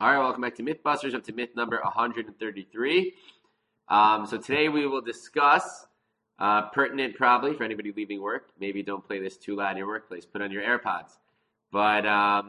All right, welcome back to Mythbusters, up to myth number 133. So today we will discuss, pertinent probably for anybody leaving work, maybe don't play this too loud in your workplace, put on your AirPods. But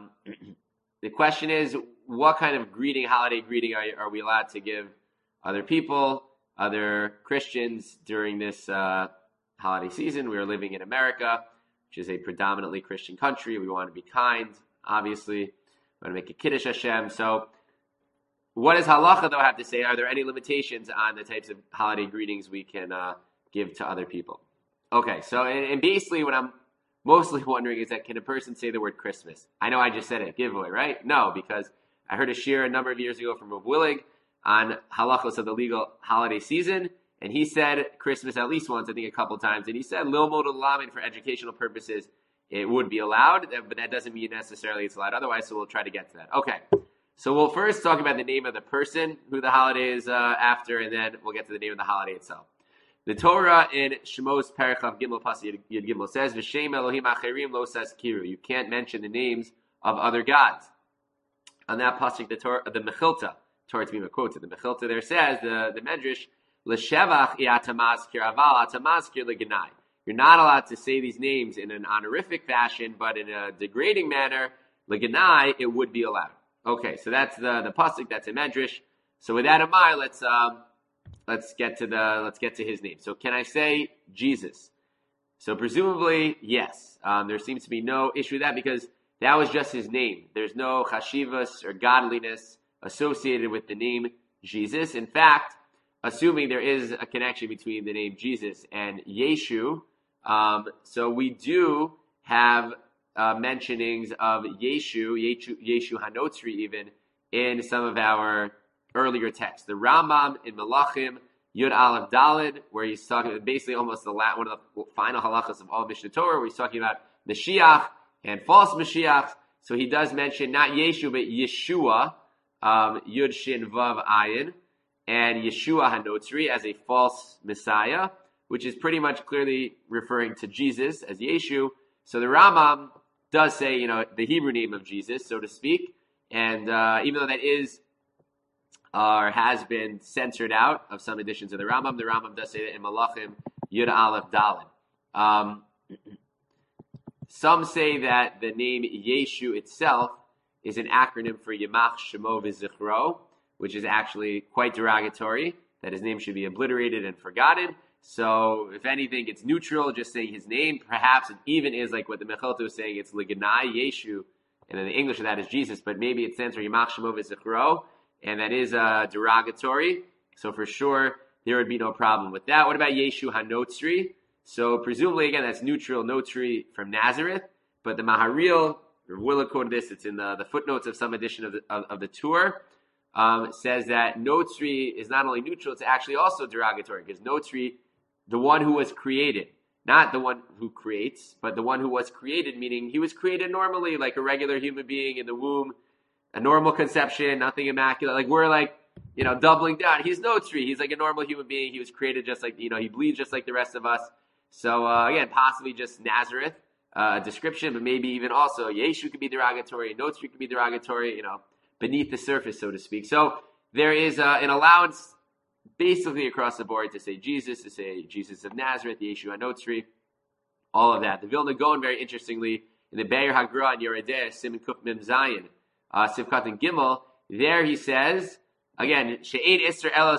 the question is, what kind of holiday greeting are we allowed to give other people, other Christians during this holiday season? We are living in America, which is a predominantly Christian country. We want to be kind, obviously. We want to make a Kiddush Hashem. So what does halacha, though, have to say? Are there any limitations on the types of holiday greetings we can give to other people? Okay, so and basically what I'm mostly wondering is that can a person say the word Christmas? I know I just said it, giveaway, right? No, because I heard a shir a number of years ago from Rav Willig on halachos of the legal holiday season, and he said Christmas at least once, I think a couple times, and he said lil modal lamed for educational purposes it would be allowed, but that doesn't mean necessarily it's allowed otherwise, so we'll try to get to that. Okay, so we'll first talk about the name of the person who the holiday is after, and then we'll get to the name of the holiday itself. The Torah in Shemos Parachav Gimel Pasuk Yud Gimel says, "V'shem Elohim acherim lo saskiru." You can't mention the names of other gods. On that pasuk, the Mechilta, Torah Tmima quotes it. The Mechilta there says, the Medrash, "L'shevach iatamazkir aval atamazkir leganai." You're not allowed to say these names in an honorific fashion, but in a degrading manner, leganai, it would be allowed. Okay, so that's the pasuk. That's a Medrash. So with that in mind, let's get to his name. So can I say Jesus? So presumably, yes. There seems to be no issue with that because that was just his name. There's no chashivas or godliness associated with the name Jesus. In fact, assuming there is a connection between the name Jesus and Yeshu, so we do have mentionings of Yeshu Hanotzri even in some of our earlier texts. The Rambam in Melachim, Yud Aleph Daled, where he's talking basically almost one of the final halachas of all Mishnah Torah, where he's talking about Mashiach and false Mashiach. So he does mention not Yeshu, but Yeshua, Yud Shin Vav Ayin, and Yeshua Hanotzri as a false Messiah, which is pretty much clearly referring to Jesus as Yeshu. So the Rambam does say, the Hebrew name of Jesus, so to speak, and even though that is or has been censored out of some editions of the Rambam does say that in Malachim Yud Aleph Daled. Some say that the name Yeshu itself is an acronym for Yamach Shemo V'Zichro, which is actually quite derogatory, that his name should be obliterated and forgotten. So, if anything, it's neutral, just saying his name. Perhaps it even is like what the Mechilta is saying, it's Liganai Yeshu, and then the English of that is Jesus, but maybe it stands for Yamach Shemo V'Zichro, and that is derogatory. So, for sure, there would be no problem with that. What about Yeshu Hanotzri? So, presumably, again, that's neutral, Notri from Nazareth, but the Maharil, Willa quoted this, it's in the footnotes of some edition of the tour, says that Notri is not only neutral, it's actually also derogatory, because Notri, the one who was created, not the one who creates, but the one who was created, meaning he was created normally, like a regular human being in the womb, a normal conception, nothing immaculate. Like we're doubling down. He's Notri. He's like a normal human being. He was created just like, he bleeds just like the rest of us. So, again, possibly just Nazareth, description, but maybe even also Yeshu could be derogatory, Notri could be derogatory, beneath the surface, so to speak. So there is an allowance basically across the board to say Jesus of Nazareth, Yeshu Hanotzri, all of that. The Vilna Gaon, very interestingly, in the Be'er Hagra and Yeredeh, Siman Kuf Mem Zayin, Sivkat and Gimel, there he says, again, She'ein Isser Ela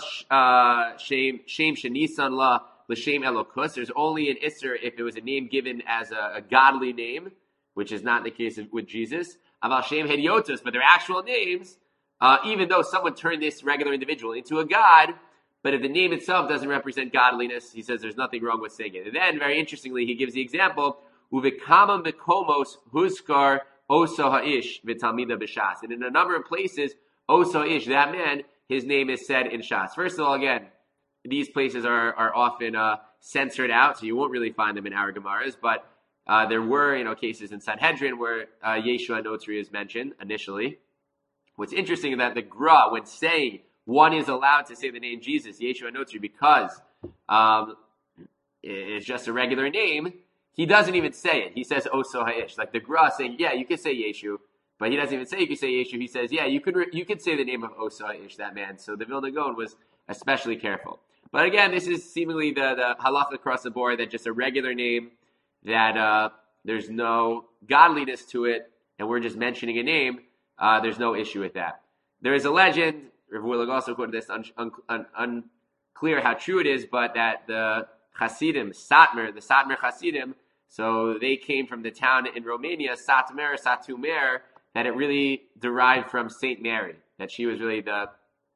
Shem Shenisan La L'Shem Elokus. There's only an Isser if it was a name given as a godly name, which is not the case with Jesus. Aval Shem Hediotos, but their actual names, even though someone turned this regular individual into a god, but if the name itself doesn't represent godliness, he says there's nothing wrong with saying it. And then, very interestingly, he gives the example, Uvikama Mekomos Huskar Oso Ha'ish V'Talmida B'Shas. And in a number of places, Oso Ha'ish, that man, his name is said in Shas. First of all, again, these places are often censored out, so you won't really find them in our Gemaras, but there were, cases in Sanhedrin where Yeshua Notri is mentioned initially. What's interesting is that the Gra, when saying one is allowed to say the name Jesus, Yeshua Notri, because it's just a regular name, he doesn't even say it. He says Oso Ha'ish. Like the Gra saying, yeah, you can say Yeshu, But he doesn't even say you could say Yeshu. He says, yeah, you could say the name of Osa Ish, that man. So the Vilna Gaon was especially careful. But again, this is seemingly the halacha across the board, that just a regular name, that there's no godliness to it, and we're just mentioning a name, there's no issue with that. There is a legend, Rav Willig also quoted this, unclear how true it is, but that the Hasidim, the Satmar Hasidim, so they came from the town in Romania, Satumer, that it really derived from Saint Mary, that she was really the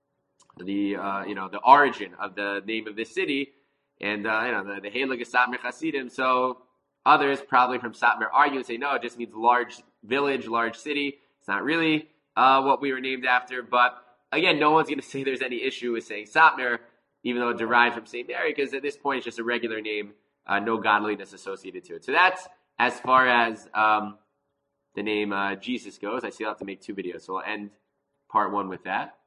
origin of the name of this city, and the Heilige Satmar Hasidim. So others, probably from Satmar, argue and say no, it just means large village, large city. It's not really what we were named after. But again, no one's going to say there's any issue with saying Satmar, even though it derived from Saint Mary, because at this point it's just a regular name, no godliness associated to it. So that's as far as the name Jesus goes. I still have to make 2 videos, so we'll end part 1 with that.